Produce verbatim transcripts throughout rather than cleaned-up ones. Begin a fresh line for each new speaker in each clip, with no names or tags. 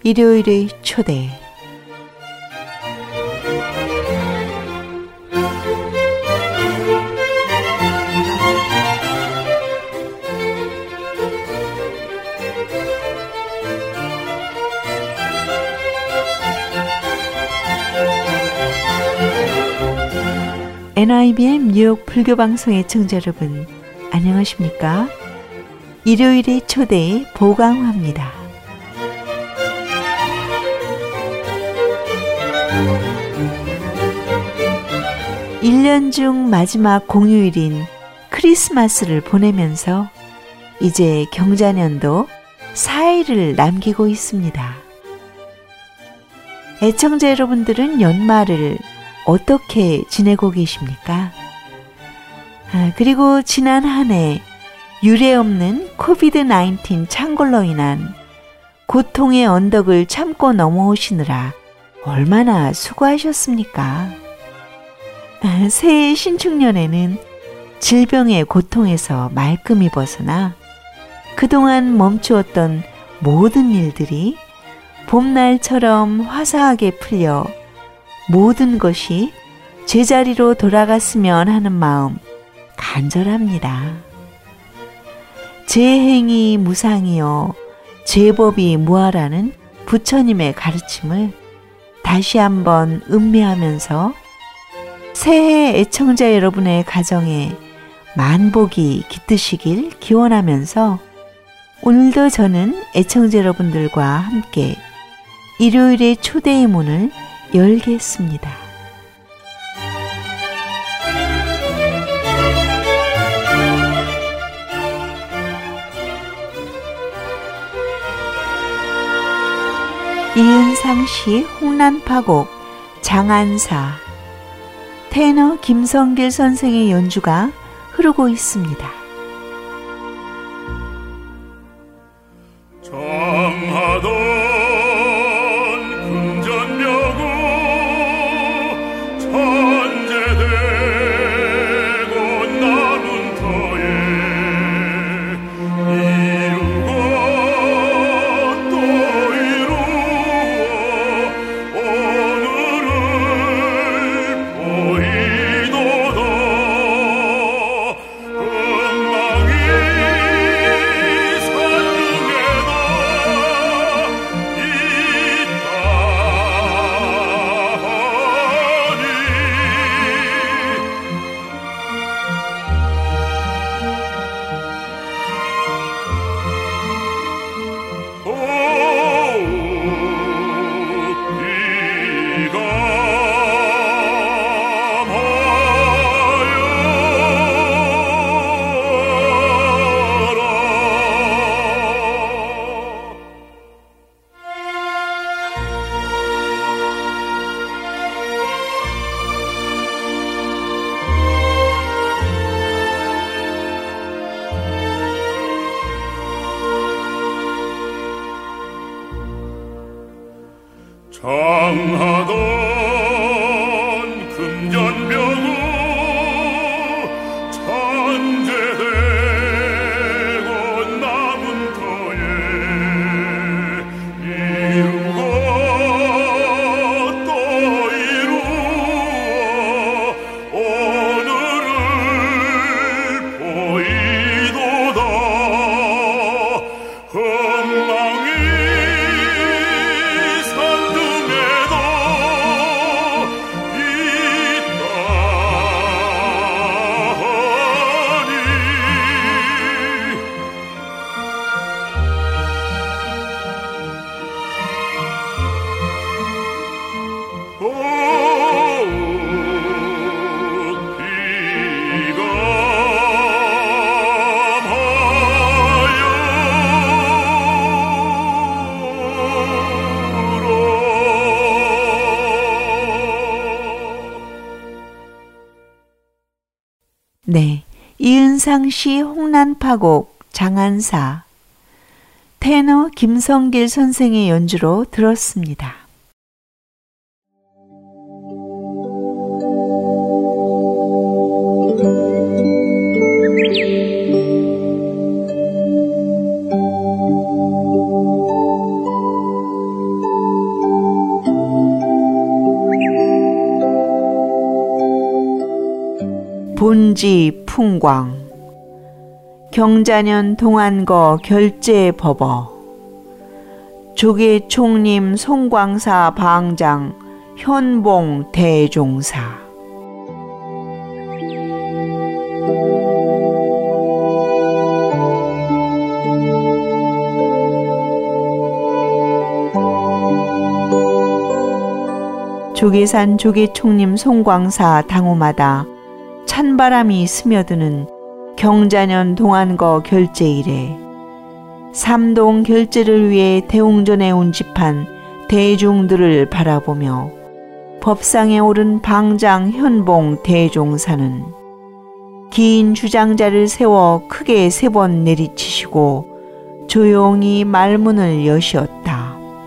일요일의 초대. 엔아이비엠 뉴욕 불교방송의 청자 여러분, 안녕하십니까? 일요일의 초대의 보강화입니다. 일 년 중 마지막 공휴일인 크리스마스를 보내면서 이제 경자년도 사 일을 남기고 있습니다. 애청자 여러분들은 연말을 어떻게 지내고 계십니까? 아, 그리고 지난 한 해 유례없는 코비드 나인틴 창궐로 인한 고통의 언덕을 참고 넘어오시느라 얼마나 수고하셨습니까? 아, 새해 신축년에는 질병의 고통에서 말끔히 벗어나 그동안 멈추었던 모든 일들이 봄날처럼 화사하게 풀려 모든 것이 제자리로 돌아갔으면 하는 마음 간절합니다. 제행이 무상이요 제법이 무하라는 부처님의 가르침을 다시 한번 음미하면서 새해 애청자 여러분의 가정에 만복이 깃드시길 기원하면서 오늘도 저는 애청자 여러분들과 함께 일요일의 초대의 문을 열겠습니다. 이은상 씨 홍란파곡 장안사, 테너 김성길 선생의 연주가 흐르고 있습니다.
정하도
네, 이은상 씨 홍란파곡 장안사, 테너 김성길 선생의 연주로 들었습니다. 운지 풍광 경자년 동안거 결제 법어 조계 총림 송광사 방장 현봉 대종사 조계산 조계총림 송광사 당호마다 찬바람이 스며드는 경자년 동안거 결제일에 삼동 결제를 위해 대웅전에 운집한 대중들을 바라보며 법상에 오른 방장 현봉 대종사는 긴 주장자를 세워 크게 세 번 내리치시고 조용히 말문을 여시었다.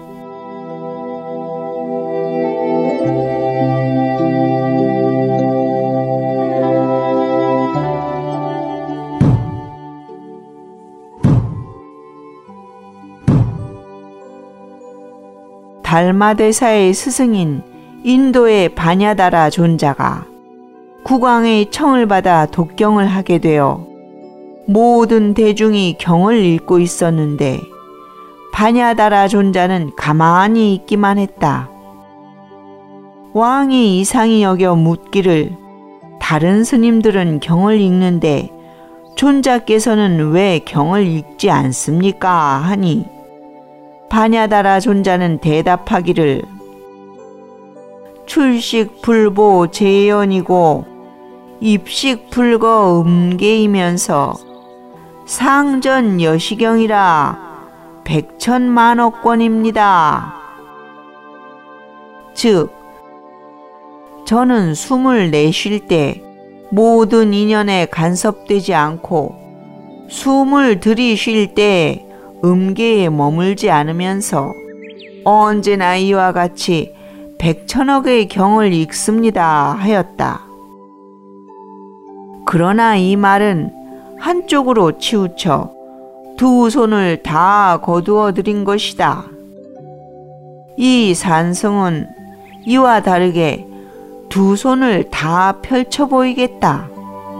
달마대사의 스승인 인도의 바냐다라 존자가 국왕의 청을 받아 독경을 하게 되어 모든 대중이 경을 읽고 있었는데 바냐다라 존자는 가만히 있기만 했다. 왕이 이상히 여겨 묻기를 다른 스님들은 경을 읽는데 존자께서는 왜 경을 읽지 않습니까? 하니 바냐다라 존자는 대답하기를 출식 불보 재연이고 입식 불거 음계이면서 상전 여시경이라 백천만억권입니다. 즉 저는 숨을 내쉴 때 모든 인연에 간섭되지 않고 숨을 들이쉴 때 음계에 머물지 않으면서 언제나 이와 같이 백천억의 경을 읽습니다 하였다. 그러나 이 말은 한쪽으로 치우쳐 두 손을 다 거두어 들인 것이다. 이 산성은 이와 다르게 두 손을 다 펼쳐 보이겠다.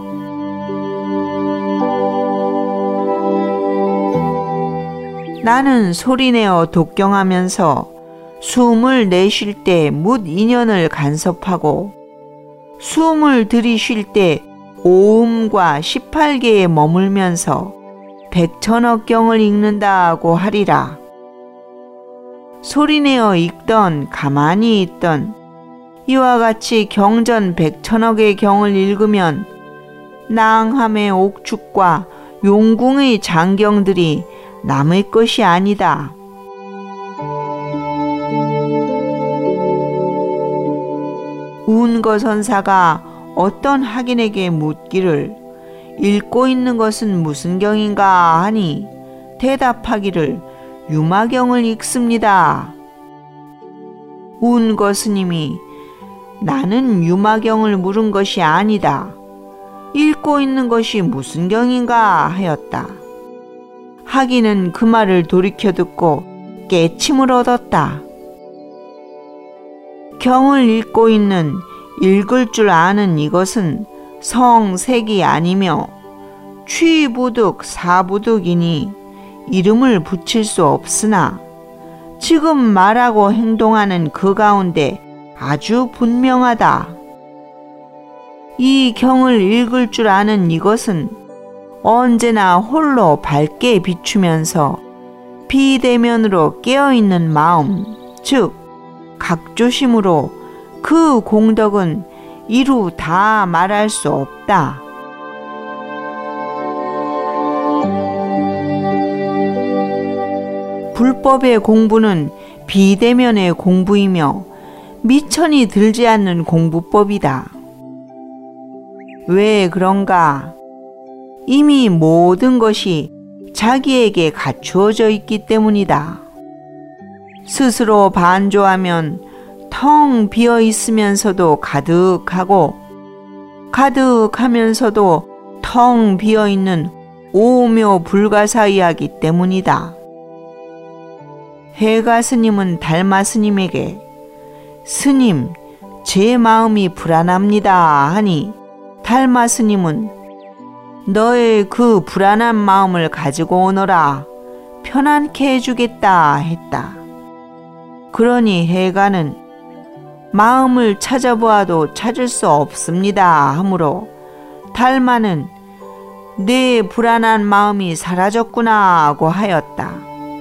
나는 소리내어 독경하면서 숨을 내쉴 때 뭇 인연을 간섭하고 숨을 들이쉴 때 오음과 십팔 개에 머물면서 백천억 경을 읽는다고 하리라. 소리내어 읽던 가만히 있던 이와 같이 경전 백천억의 경을 읽으면 낭함의 옥축과 용궁의 장경들이 남의 것이 아니다. 운거선사가 어떤 학인에게 묻기를 읽고 있는 것은 무슨 경인가 하니 대답하기를 유마경을 읽습니다. 운거 스님이 나는 유마경을 물은 것이 아니다. 읽고 있는 것이 무슨 경인가 하였다. 학인은 그 말을 돌이켜 듣고 깨침을 얻었다. 경을 읽고 있는 읽을 줄 아는 이것은 성색이 아니며 취부득 사부득이니 이름을 붙일 수 없으나 지금 말하고 행동하는 그 가운데 아주 분명하다. 이 경을 읽을 줄 아는 이것은 언제나 홀로 밝게 비추면서 비대면으로 깨어있는 마음, 즉 각조심으로 그 공덕은 이루 다 말할 수 없다. 불법의 공부는 비대면의 공부이며 미천이 들지 않는 공부법이다. 왜 그런가? 이미 모든 것이 자기에게 갖추어져 있기 때문이다. 스스로 반조하면 텅 비어 있으면서도 가득하고 가득하면서도 텅 비어 있는 오묘 불가사의하기 때문이다. 해가 스님은 달마 스님에게 스님, 제 마음이 불안합니다 하니 달마 스님은 너의 그 불안한 마음을 가지고 오너라. 편안케 해주겠다 했다. 그러니 해가는 마음을 찾아보아도 찾을 수 없습니다 하므로 달마는 내 불안한 마음이 사라졌구나 하고 하였다.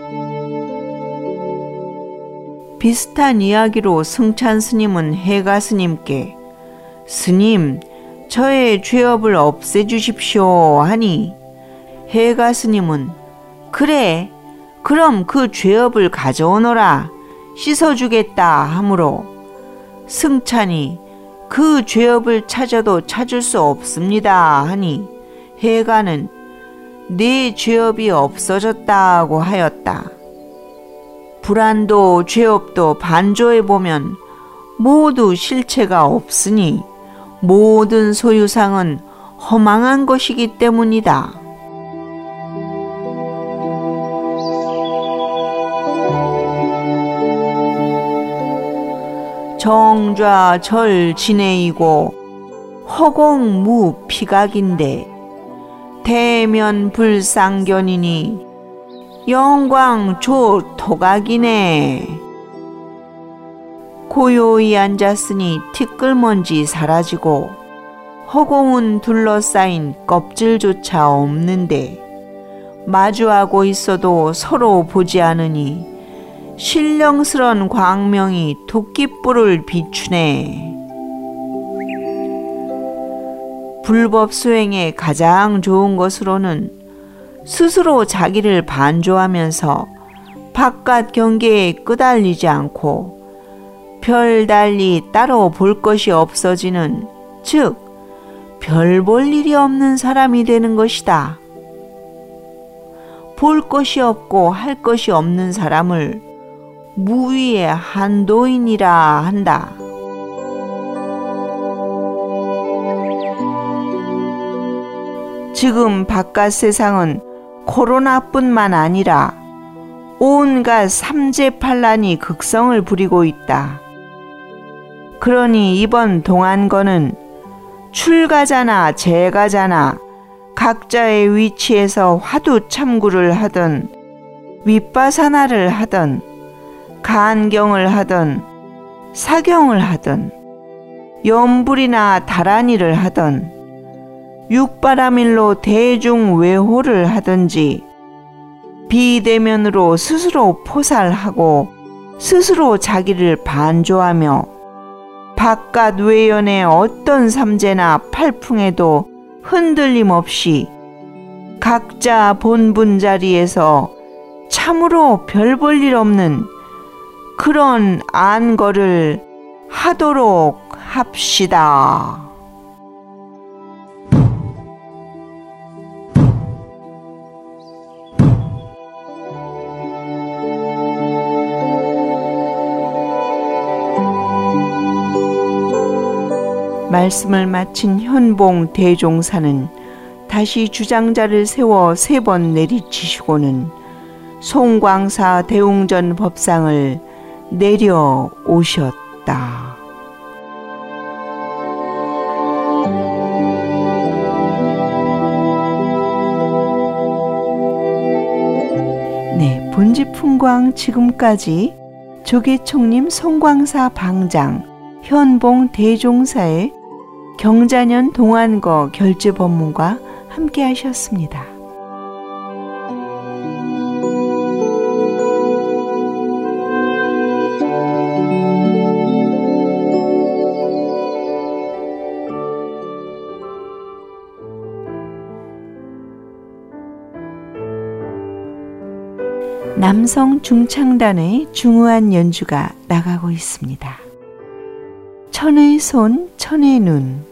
비슷한 이야기로 승찬 스님은 해가 스님께 스님, 저의 죄업을 없애주십시오 하니 해가 스님은 그래, 그럼 그 죄업을 가져오너라. 씻어주겠다 하므로 승찬이 그 죄업을 찾아도 찾을 수 없습니다 하니 해가는 네 죄업이 없어졌다고 하였다. 불안도 죄업도 반조해보면 모두 실체가 없으니 모든 소유상은 허망한 것이기 때문이다. 정좌절 진해이고 허공무 피각인데 대면불상견이니 영광조 토각이네. 고요히 앉았으니 티끌먼지 사라지고 허공은 둘러싸인 껍질조차 없는데 마주하고 있어도 서로 보지 않으니 신령스런 광명이 도끼불을 비추네. 불법 수행에 가장 좋은 것으로는 스스로 자기를 반조하면서 바깥 경계에 끄달리지 않고 별달리 따로 볼 것이 없어지는, 즉 별 볼 일이 없는 사람이 되는 것이다. 볼 것이 없고 할 것이 없는 사람을 무위의 한도인이라 한다. 지금 바깥 세상은 코로나뿐만 아니라 온갖 삼재팔란이 극성을 부리고 있다. 그러니 이번 동안거는 출가자나 재가자나 각자의 위치에서 화두참구를 하든 윗바사나를 하든 간경을 하든 사경을 하든 염불이나 다란이를 하든 육바라밀로 대중외호를 하든지 비대면으로 스스로 포살하고 스스로 자기를 반조하며 바깥 외연의 어떤 삼재나 팔풍에도 흔들림 없이 각자 본분 자리에서 참으로 별 볼 일 없는 그런 안거를 하도록 합시다. 말씀을 마친 현봉 대종사는 다시 주장자를 세워 세 번 내리치시고는 송광사 대웅전 법상을 내려오셨다. 네, 본지풍광 지금까지 조계총림 송광사 방장, 현봉 대종사의 경자년 동안거 결제법문과 함께 하셨습니다. 남성 중창단의 중후한 연주가 나가고 있습니다. 천의 손, 천의 눈.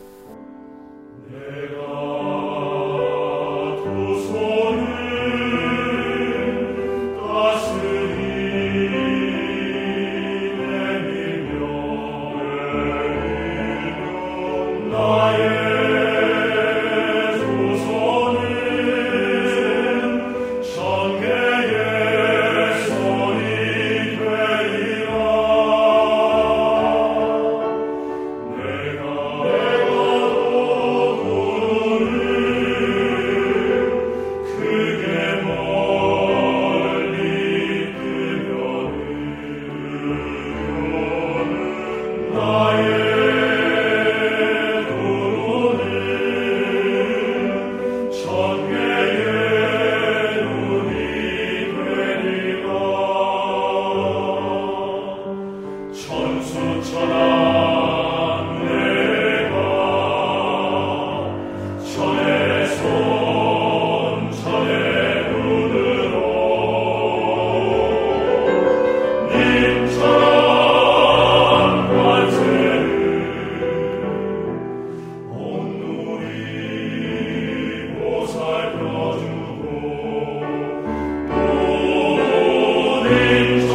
내가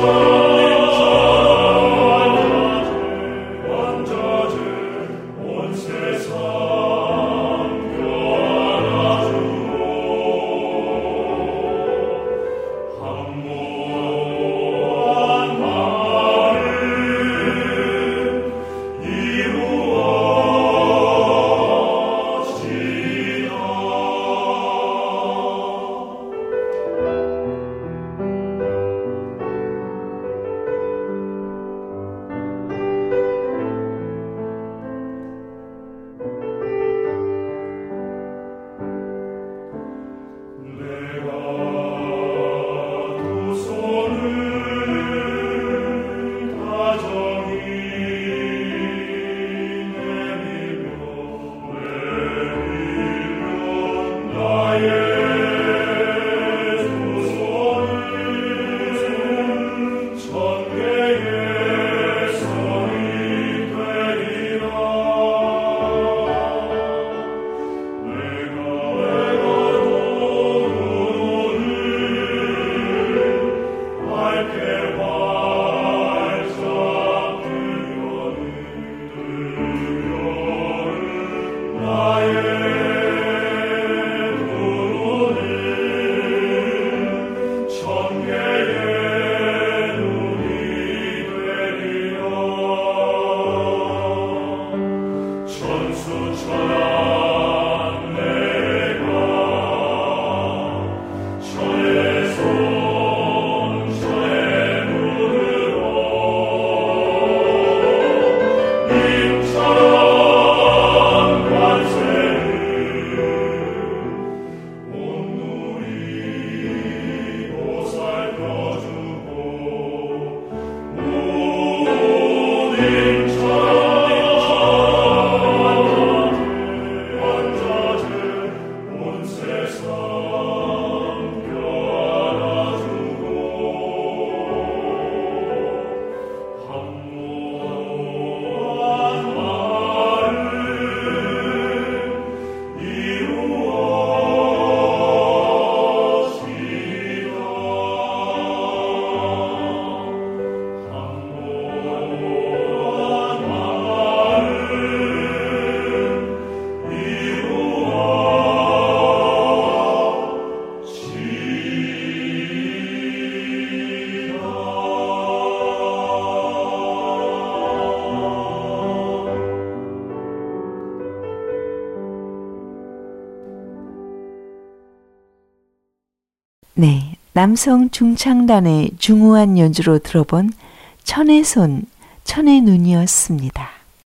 네, 남성 중창단의 중후한 연주로 들어본 천의 손, 천의 눈이었습니다.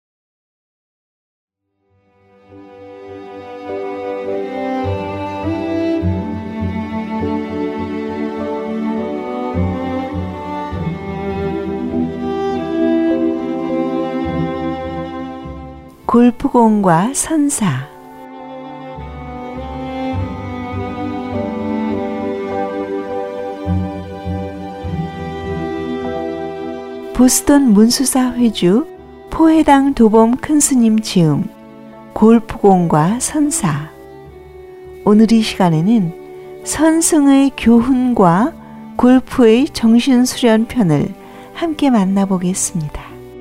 골프공과 선사. 보스턴 문수사 회주 포해당 도범 큰스님 지음 골프공과 선사. 오늘 이 시간에는 선승의 교훈과 골프의 정신수련 편을 함께 만나보겠습니다.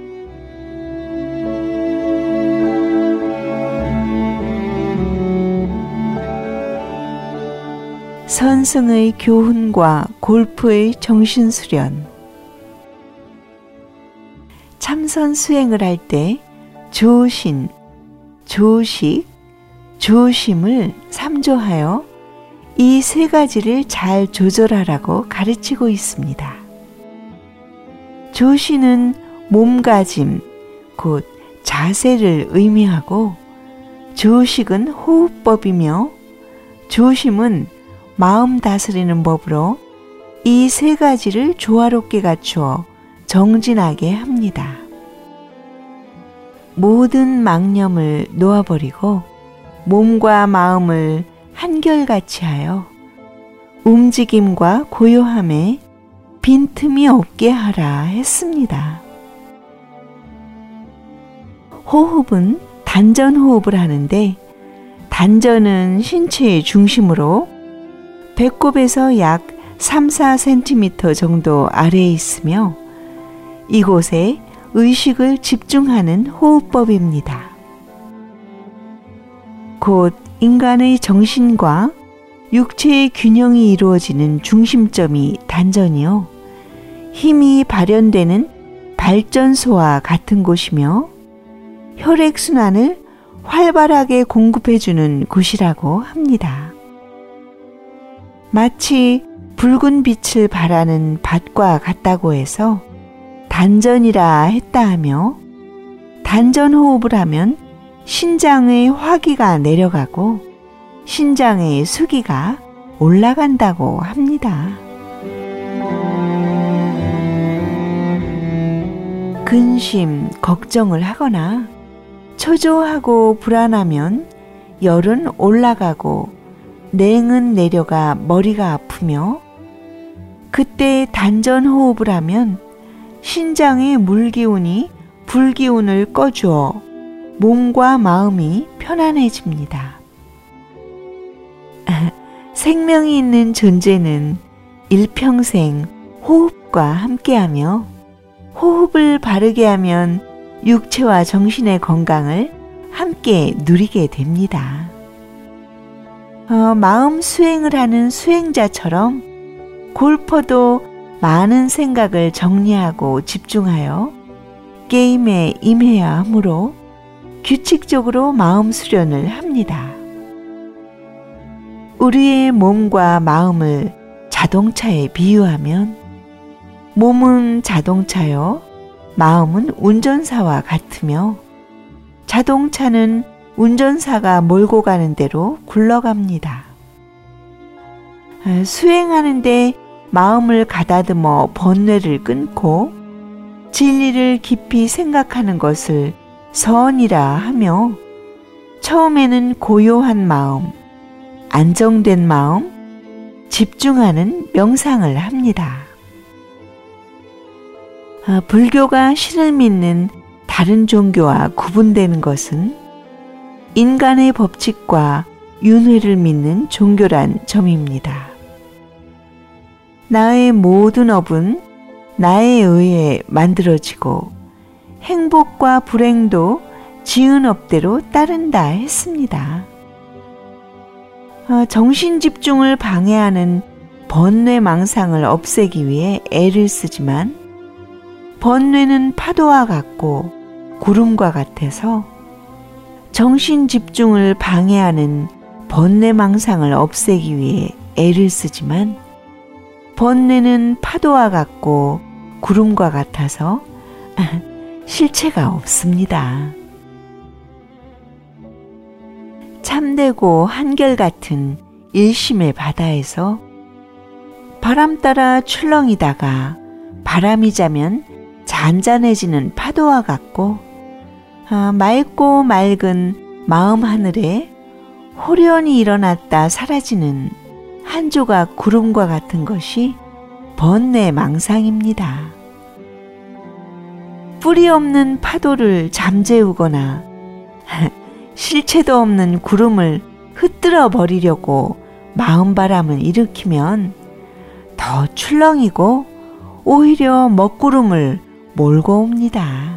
선승의 교훈과 골프의 정신수련. 참선 수행을 할 때 조신, 조식, 조심을 삼조하여 이 세 가지를 잘 조절하라고 가르치고 있습니다. 조신은 몸가짐, 곧 자세를 의미하고, 조식은 호흡법이며 조심은 마음 다스리는 법으로 이 세 가지를 조화롭게 갖추어 정진하게 합니다. 모든 망념을 놓아버리고 몸과 마음을 한결같이 하여 움직임과 고요함에 빈틈이 없게 하라 했습니다. 호흡은 단전호흡을 하는데, 단전은 신체의 중심으로 배꼽에서 약 삼, 사 센티미터 정도 아래에 있으며 이곳에 의식을 집중하는 호흡법입니다. 곧 인간의 정신과 육체의 균형이 이루어지는 중심점이 단전이요. 힘이 발현되는 발전소와 같은 곳이며 혈액순환을 활발하게 공급해주는 곳이라고 합니다. 마치 붉은 빛을 발하는 밭과 같다고 해서 단전이라 했다 하며 단전 호흡을 하면 신장의 화기가 내려가고 신장의 수기가 올라간다고 합니다. 근심, 걱정을 하거나 초조하고 불안하면 열은 올라가고 냉은 내려가 머리가 아프며 그때 단전 호흡을 하면 신장의 물기운이 불기운을 꺼주어 몸과 마음이 편안해집니다. 생명이 있는 존재는 일평생 호흡과 함께하며 호흡을 바르게 하면 육체와 정신의 건강을 함께 누리게 됩니다. 어, 마음 수행을 하는 수행자처럼 골퍼도 많은 생각을 정리하고 집중하여 게임에 임해야 하므로 규칙적으로 마음 수련을 합니다. 우리의 몸과 마음을 자동차에 비유하면 몸은 자동차요, 마음은 운전사와 같으며 자동차는 운전사가 몰고 가는 대로 굴러갑니다. 수행하는데 마음을 가다듬어 번뇌를 끊고 진리를 깊이 생각하는 것을 선이라 하며 처음에는 고요한 마음, 안정된 마음, 집중하는 명상을 합니다. 불교가 신을 믿는 다른 종교와 구분되는 것은 인간의 법칙과 윤회를 믿는 종교란 점입니다. 나의 모든 업은 나에 의해 만들어지고 행복과 불행도 지은 업대로 따른다 했습니다. 정신 집중을 방해하는 번뇌 망상을 없애기 위해 애를 쓰지만 번뇌는 파도와 같고 구름과 같아서 정신 집중을 방해하는 번뇌 망상을 없애기 위해 애를 쓰지만 번뇌는 파도와 같고 구름과 같아서 실체가 없습니다. 참되고 한결같은 일심의 바다에서 바람 따라 출렁이다가 바람이 자면 잔잔해지는 파도와 같고 아, 맑고 맑은 마음 하늘에 호련히 일어났다 사라지는 한 조각 구름과 같은 것이 번뇌 망상입니다. 뿌리 없는 파도를 잠재우거나 실체도 없는 구름을 흩뜨려 버리려고 마음바람을 일으키면 더 출렁이고 오히려 먹구름을 몰고 옵니다.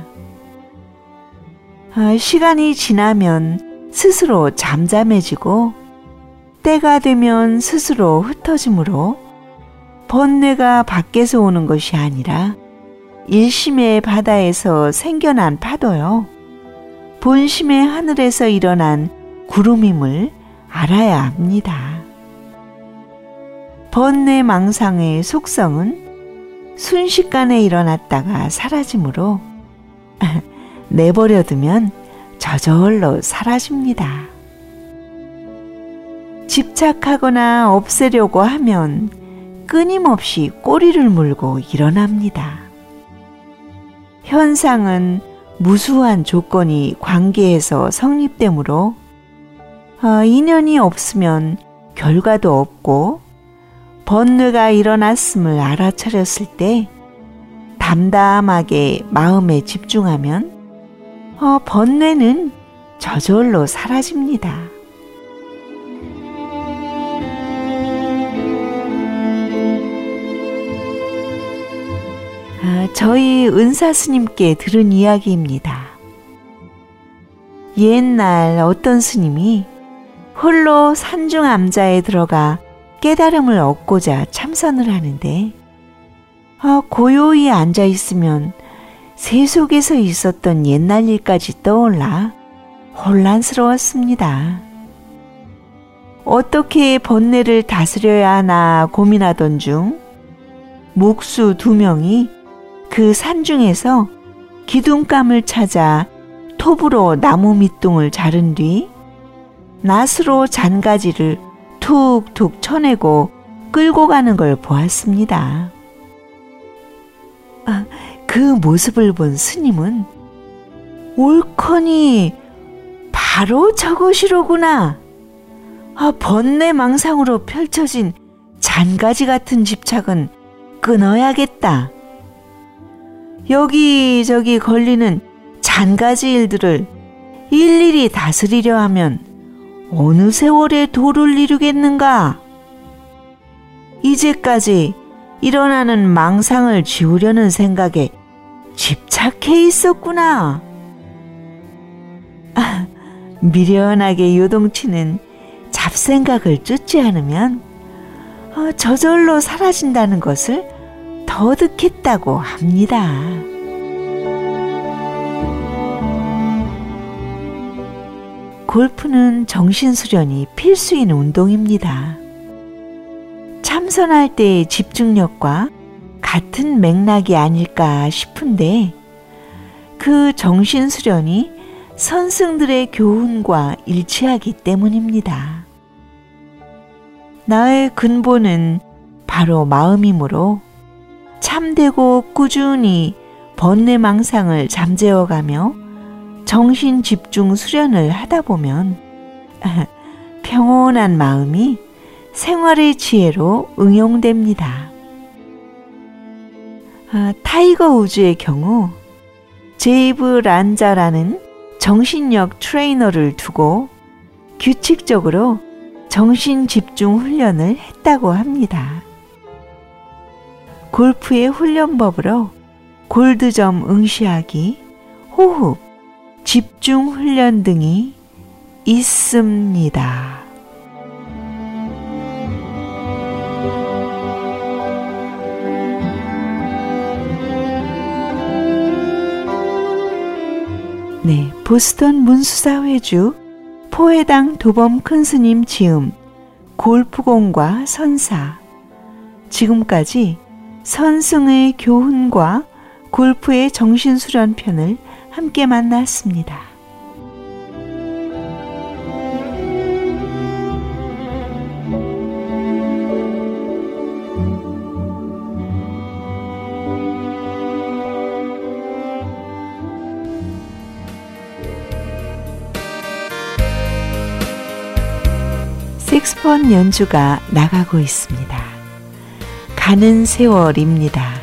시간이 지나면 스스로 잠잠해지고 때가 되면 스스로 흩어지므로 번뇌가 밖에서 오는 것이 아니라 일심의 바다에서 생겨난 파도요, 본심의 하늘에서 일어난 구름임을 알아야 합니다. 번뇌 망상의 속성은 순식간에 일어났다가 사라지므로 내버려두면 저절로 사라집니다. 집착하거나 없애려고 하면 끊임없이 꼬리를 물고 일어납니다. 현상은 무수한 조건이 관계에서 성립되므로 어, 인연이 없으면 결과도 없고 번뇌가 일어났음을 알아차렸을 때 담담하게 마음에 집중하면 어, 번뇌는 저절로 사라집니다. 저희 은사 스님께 들은 이야기입니다. 옛날 어떤 스님이 홀로 산중 암자에 들어가 깨달음을 얻고자 참선을 하는데 아, 고요히 앉아 있으면 새 속에서 있었던 옛날 일까지 떠올라 혼란스러웠습니다. 어떻게 번뇌를 다스려야 하나 고민하던 중 목수 두 명이 그 산중에서 기둥감을 찾아 톱으로 나무 밑둥을 자른 뒤 낫으로 잔가지를 툭툭 쳐내고 끌고 가는 걸 보았습니다. 아, 그 모습을 본 스님은 옳거니 바로 저것이로구나. 아, 번뇌망상으로 펼쳐진 잔가지 같은 집착은 끊어야겠다. 여기저기 걸리는 잔가지 일들을 일일이 다스리려 하면 어느 세월에 도를 이루겠는가? 이제까지 일어나는 망상을 지우려는 생각에 집착해 있었구나. 아, 미련하게 요동치는 잡생각을 쫓지 않으면 어, 저절로 사라진다는 것을 터득했다고 합니다. 골프는 정신수련이 필수인 운동입니다. 참선할 때의 집중력과 같은 맥락이 아닐까 싶은데 그 정신수련이 선승들의 교훈과 일치하기 때문입니다. 나의 근본은 바로 마음이므로 참되고 꾸준히 번뇌망상을 잠재워가며 정신 집중 수련을 하다 보면 평온한 마음이 생활의 지혜로 응용됩니다. 아, 타이거 우즈의 경우 제이브 란자라는 정신력 트레이너를 두고 규칙적으로 정신 집중 훈련을 했다고 합니다. 골프의 훈련법으로 골드점 응시하기, 호흡, 집중 훈련 등이 있습니다. 네, 보스턴 문수사회주 포회당 도범 큰스님 지음 골프공과 선사. 지금까지 선승의 교훈과 골프의 정신수련편을 함께 만났습니다. 색스폰 연주가 나가고 있습니다. 가는 세월입니다.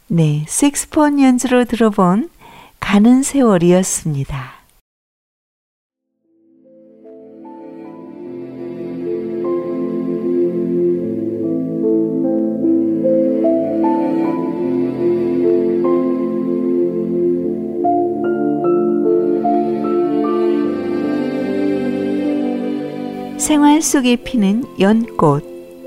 네, 색스폰 연주로 들어본 가는 세월이었습니다. 생활 속에 피는 연꽃.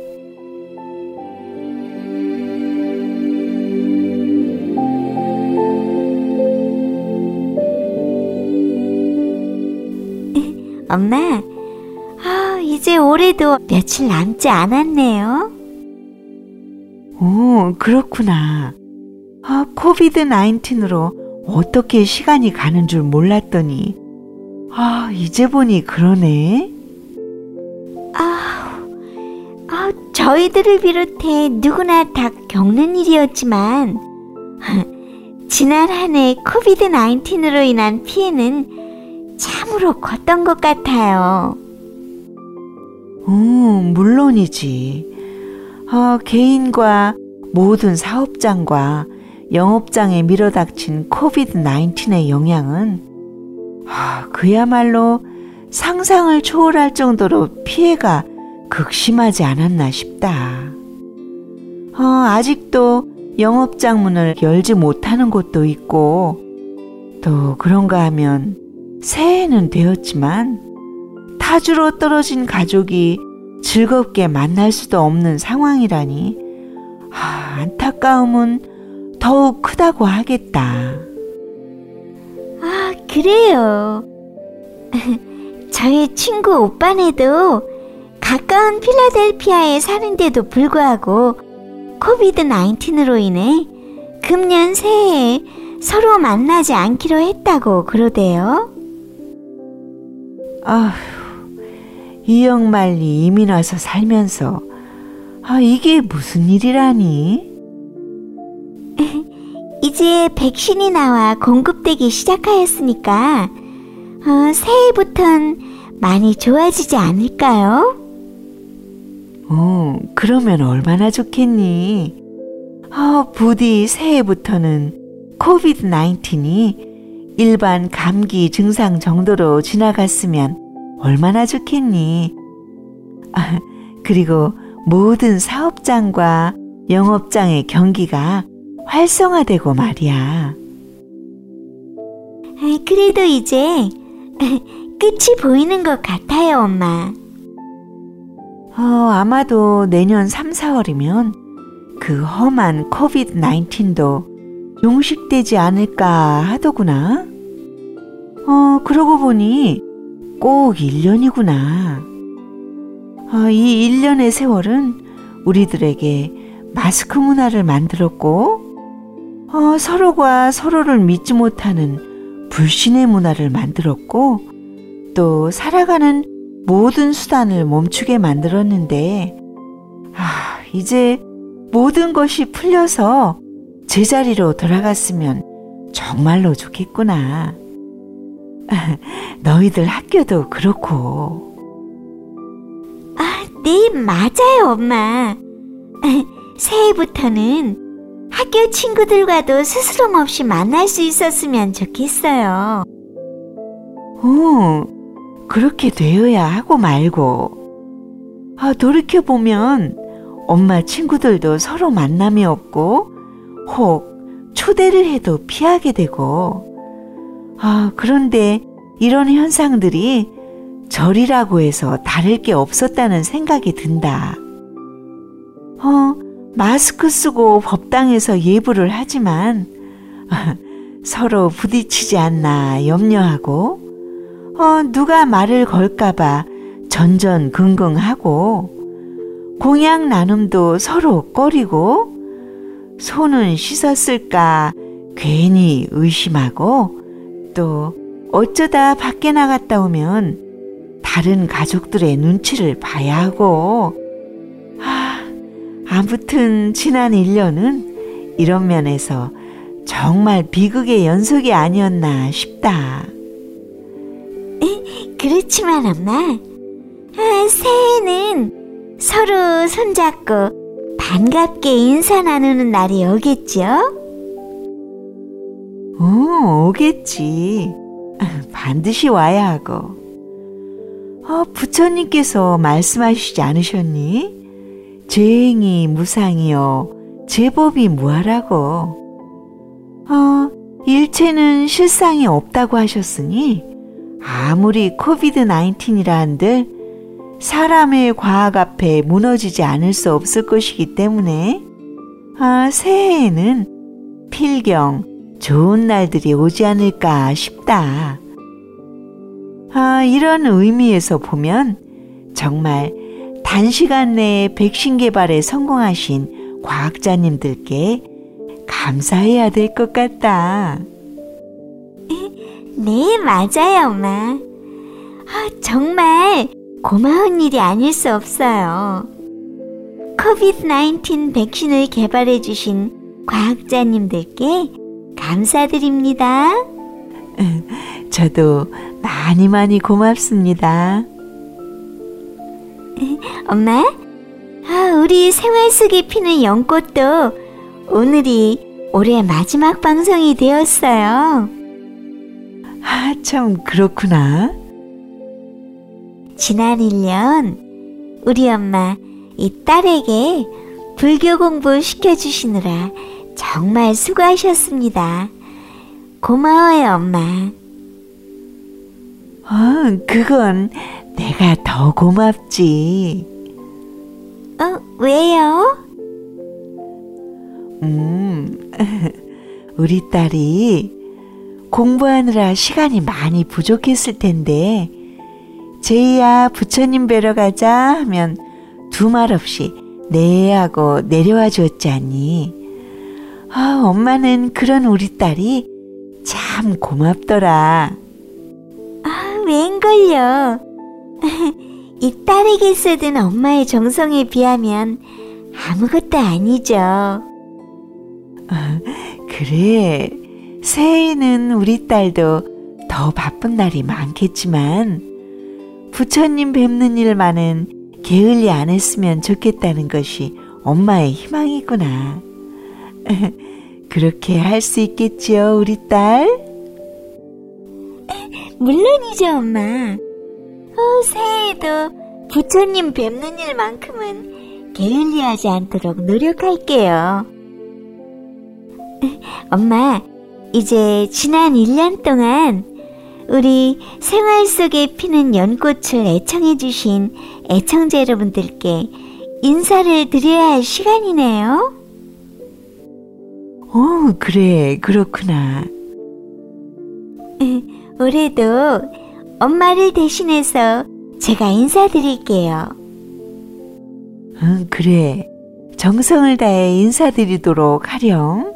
엄마, 아, 이제 올해도 며칠 남지 않았네요.
오, 그렇구나. 아, 코비드 나인틴으로 어떻게 시간이 가는 줄 몰랐더니, 아, 이제 보니 그러네.
아, 아, 저희들을 비롯해 누구나 다 겪는 일이었지만 지난 한 해 코비드 나인틴으로 인한 피해는 참으로 컸던 것 같아요.
오, 물론이지. 어, 개인과 모든 사업장과 영업장에 밀어닥친 코비드 나인틴의 영향은 아, 그야말로 상상을 초월할 정도로 피해가 극심하지 않았나 싶다. 어, 아직도 영업장 문을 열지 못하는 곳도 있고, 또 그런가 하면 새해는 되었지만 타주로 떨어진 가족이 즐겁게 만날 수도 없는 상황이라니 아, 안타까움은 더욱 크다고 하겠다.
아, 그래요. 저희 친구 오빠네도 가까운 필라델피아에 사는데도 불구하고 코비드 나인틴으로 인해 금년 새해에 서로 만나지 않기로 했다고 그러대요.
아휴, 이영만리 이민 와서 살면서 아, 이게 무슨 일이라니?
이제 백신이 나와 공급되기 시작하였으니까 어, 새해부턴 많이 좋아지지 않을까요?
어, 그러면 얼마나 좋겠니? 아, 부디 새해부터는 코비드 나인틴이 일반 감기 증상 정도로 지나갔으면 얼마나 좋겠니? 아, 그리고 모든 사업장과 영업장의 경기가 활성화되고 말이야.
그래도 이제 끝이 보이는 것 같아요, 엄마.
어, 아마도 내년 삼, 사월이면 그 험한 코비드 나인틴도 종식되지 않을까 하더구나. 어, 그러고 보니 꼭 일 년이구나. 어, 이 일 년의 세월은 우리들에게 마스크 문화를 만들었고, 어, 서로가 서로를 믿지 못하는 불신의 문화를 만들었고, 또 살아가는 모든 수단을 멈추게 만들었는데, 아, 이제 모든 것이 풀려서 제자리로 돌아갔으면 정말로 좋겠구나. 너희들 학교도 그렇고.
아, 네, 맞아요, 엄마. 새해부터는 학교 친구들과도 스스럼 없이 만날 수 있었으면 좋겠어요.
어, 그렇게 되어야 하고 말고. 아, 돌이켜보면 엄마 친구들도 서로 만남이 없고 혹 초대를 해도 피하게 되고, 아, 그런데 이런 현상들이 절이라고 해서 다를 게 없었다는 생각이 든다. 어, 마스크 쓰고 법당에서 예불을 하지만 서로 부딪히지 않나 염려하고, 어, 누가 말을 걸까봐 전전긍긍하고, 공약 나눔도 서로 꺼리고, 손은 씻었을까 괜히 의심하고, 또 어쩌다 밖에 나갔다 오면 다른 가족들의 눈치를 봐야 하고, 아, 아무튼 지난 일 년은 이런 면에서 정말 비극의 연속이 아니었나 싶다.
그렇지만 엄마, 아, 새해는 서로 손잡고 반갑게 인사 나누는 날이 오겠죠?
어, 오겠지. 반드시 와야 하고. 어, 부처님께서 말씀하시지 않으셨니? 죄행이 무상이요 제법이 무하라고. 어, 일체는 실상이 없다고 하셨으니 아무리 코비드 나인틴이라 한들 사람의 과학 앞에 무너지지 않을 수 없을 것이기 때문에 아, 새해에는 필경 좋은 날들이 오지 않을까 싶다. 아, 이런 의미에서 보면 정말 단시간 내에 백신 개발에 성공하신 과학자님들께 감사해야 될 것 같다.
네, 맞아요, 엄마. 아, 정말 고마운 일이 아닐 수 없어요. 코비드 나인틴 백신을 개발해 주신 과학자님들께 감사드립니다.
저도 많이 많이 고맙습니다.
엄마, 아, 우리 생활 속에 피는 연꽃도 오늘이 올해 마지막 방송이 되었어요.
아, 참 그렇구나.
지난 일 년 우리 엄마 이 딸에게 불교 공부 시켜주시느라 정말 수고하셨습니다. 고마워요, 엄마.
어, 그건 내가 더 고맙지.
어, 왜요?
음, 우리 딸이 공부하느라 시간이 많이 부족했을 텐데 제이야 부처님 뵈러 가자 하면 두 말 없이 네 하고 내려와 주었지 않니? 아, 엄마는 그런 우리 딸이 참 고맙더라.
아, 웬걸요. 이 딸에게 쓰던 엄마의 정성에 비하면 아무것도 아니죠.
아, 그래, 새해에는 우리 딸도 더 바쁜 날이 많겠지만 부처님 뵙는 일만은 게을리 안 했으면 좋겠다는 것이 엄마의 희망이구나. 그렇게 할 수 있겠지요, 우리 딸?
물론이죠, 엄마. 어, 새해에도 부처님 뵙는 일만큼은 게을리하지 않도록 노력할게요. 엄마, 이제 지난 일 년 동안 우리 생활 속에 피는 연꽃을 애청해주신 애청자 여러분들께 인사를 드려야 할 시간이네요.
오, 그래, 그렇구나.
올해도 엄마를 대신해서 제가 인사드릴게요.
응, 그래. 정성을 다해 인사드리도록 하렴.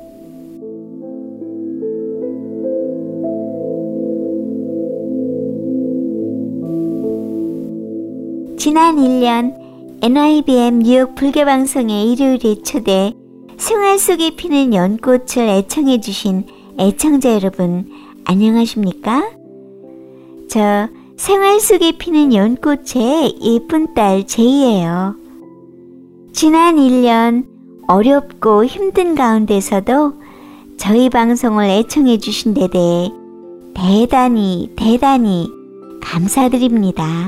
지난 일 년 엔와이비엠 뉴욕 불교방송의 일요일에 초대 생활 속에 피는 연꽃을 애청해주신 애청자 여러분, 안녕하십니까? 저 생활 속에 피는 연꽃의 예쁜 딸 제이예요. 지난 일 년 어렵고 힘든 가운데서도 저희 방송을 애청해주신 데 대해 대단히 대단히 감사드립니다.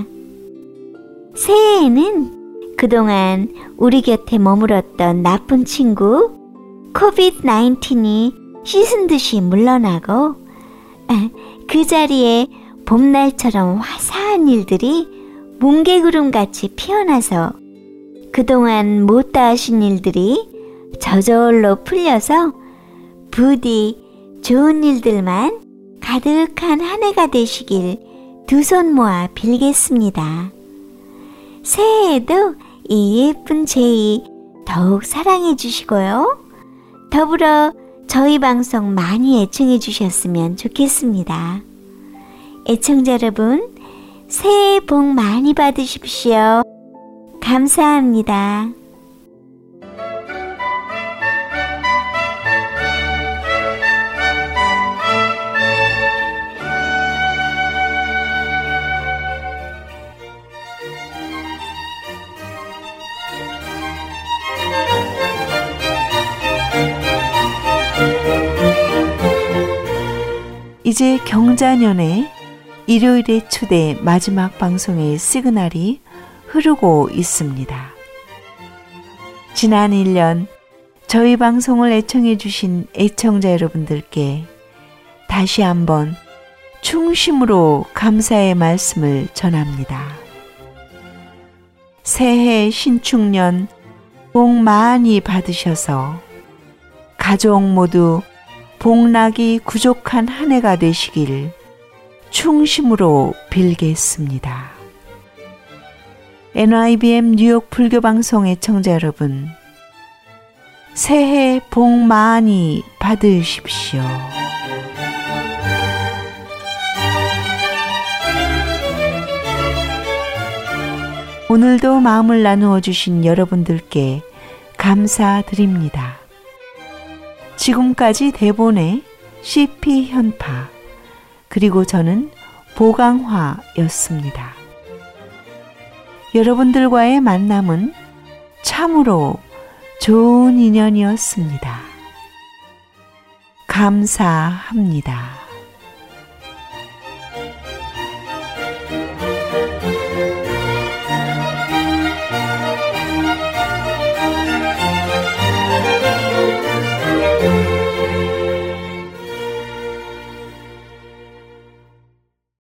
새해에는 그동안 우리 곁에 머물었던 나쁜 친구 코비드 나인틴이 씻은 듯이 물러나고 그 자리에 봄날처럼 화사한 일들이 뭉게구름같이 피어나서 그동안 못다 하신 일들이 저절로 풀려서 부디 좋은 일들만 가득한 한 해가 되시길 두 손 모아 빌겠습니다. 새해에도 이 예쁜 제이 더욱 사랑해 주시고요. 더불어 저희 방송 많이 애청해 주셨으면 좋겠습니다. 애청자 여러분, 새해 복 많이 받으십시오. 감사합니다.
이제 경자년의 일요일의 초대 마지막 방송의 시그널이 흐르고 있습니다. 지난 일 년 저희 방송을 애청해 주신 애청자 여러분들께 다시 한번 충심으로 감사의 말씀을 전합니다. 새해 신축년 복 많이 받으셔서 가족 모두 복락이 구족한 한 해가 되시길 충심으로 빌겠습니다. 엔와이비엠 뉴욕 불교방송 애청자 여러분, 새해 복 많이 받으십시오. 오늘도 마음을 나누어 주신 여러분들께 감사드립니다. 지금까지 대본의 씨피 현파, 그리고 저는 보강화였습니다. 여러분들과의 만남은 참으로 좋은 인연이었습니다. 감사합니다.